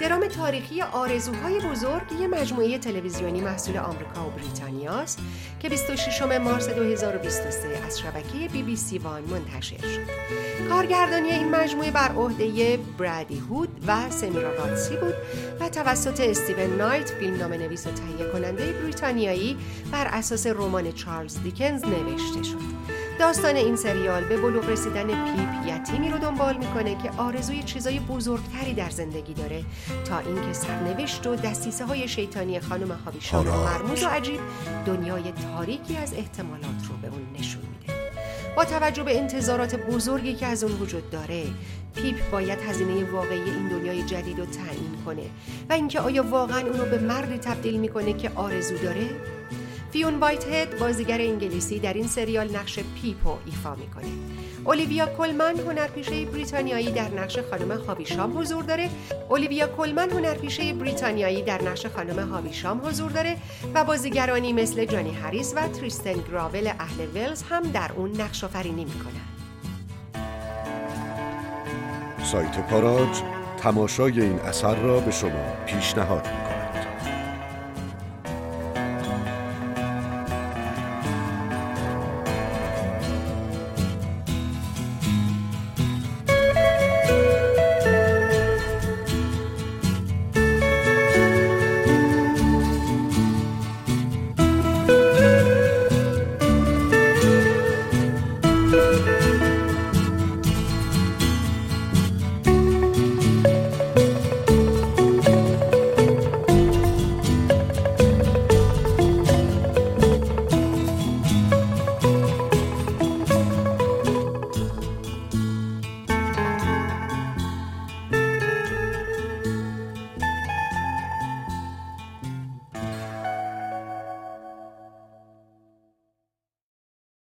درام تاریخی آرزوهای بزرگ یه مجموعه تلویزیونی محصول آمریکا و بریتانیاست که 26 مارس 2023 از شبکه BBC وان منتشر شد. کارگردانی این مجموعه بر عهده برادی هود و سمیرا راتسی بود و توسط استیون نایت، فیلمنامه‌نویس و تهیه کننده بریتانیایی، بر اساس رمان چارلز دیکنز نوشته شد. داستان این سریال به بلوغ رسیدن پیپ، یتیمی رو دنبال میکنه که آرزوی چیزای بزرگتری در زندگی داره تا اینکه سرنوشت و دسیسه‌های شیطانی خانم هابیشام مرموز و عجیب دنیای تاریکی از احتمالات رو به اون نشون میده. با توجه به انتظارات بزرگی که از اون وجود داره، پیپ باید هزینه واقعی این دنیای جدید رو تعیین کنه و اینکه آیا واقعا اونو به مردی تبدیل میکنه که آرزو داره؟ فیون وایتهد، بازیگر انگلیسی، در این سریال نقش پیپو ایفا میکنه. اولیویا کولمن، هنرپیشه بریتانیایی، در نقش خانم هابیشام حضور داره. و بازیگرانی مثل جانی هریس و تریستن گراول اهل ولز هم در اون نقش آفرینی میکنن. سایت پاراج تماشای این اثر را به شما پیشنهاد می‌کند.